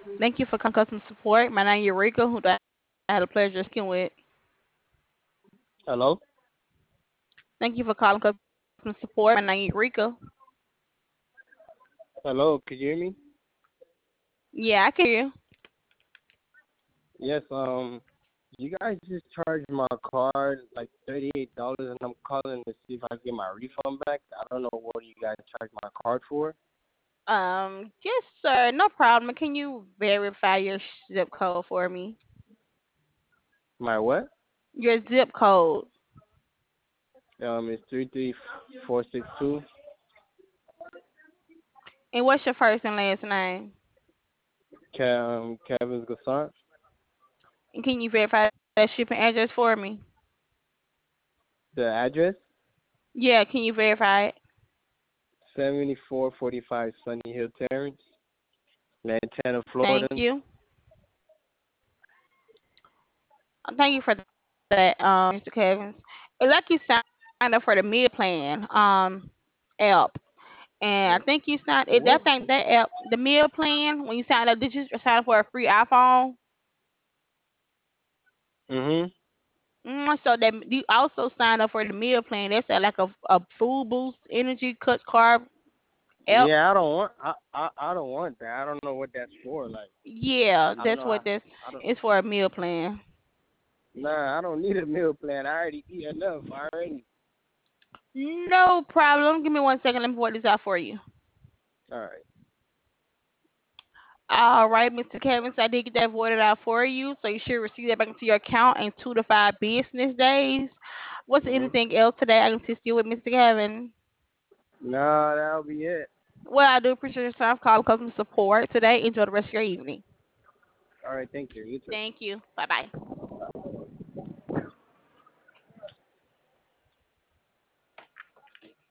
Thank you for calling customer support. My name is Eureka, who I had a pleasure of speaking with. Hello? Thank you for calling customer support. My name is Eureka. Hello, can you hear me? Yeah, I can hear you. Yes, you guys just charged my card like $38 and I'm calling to see if I can get my refund back. I don't know what you guys charged my card for. Yes, sir. No problem. Can you verify your zip code for me? My what? Your zip code. It's 33462. And what's your first and last name? Kevin's Gassant. And can you verify that shipping address for me? The address? Yeah, can you verify it? 7445 Sunny Hill Terrace, Lantana, Thank Florida. you. Thank you for that, Mr. Kevins. It's like you signed up for the meal plan app. And I think you signed it. I What? think that app, the meal plan, when you signed up, did you sign up for a free iPhone? Mhm. So that you also signed up for the meal plan. That's like a food boost, energy cut carb app. Yeah, I don't want. I don't want that. I don't know what that's for. Like, Yeah, I don't that's know. what this I don't. is for, a meal plan. Nah, I don't need a meal plan. I already eat enough. I already. No problem. Give me 1 second. Let me work this out for you. All right. All right, Mr. Kevin, so I did get that voided out for you, so you should receive that back into your account in 2 to 5 business days. Was there Mhm. anything else today I can assist you with, Mr. Kevin? Nah, that'll be it. Well, I do appreciate your time calling customer support today. Enjoy the rest of your evening. All right. Thank you. You too. Thank you. Bye bye.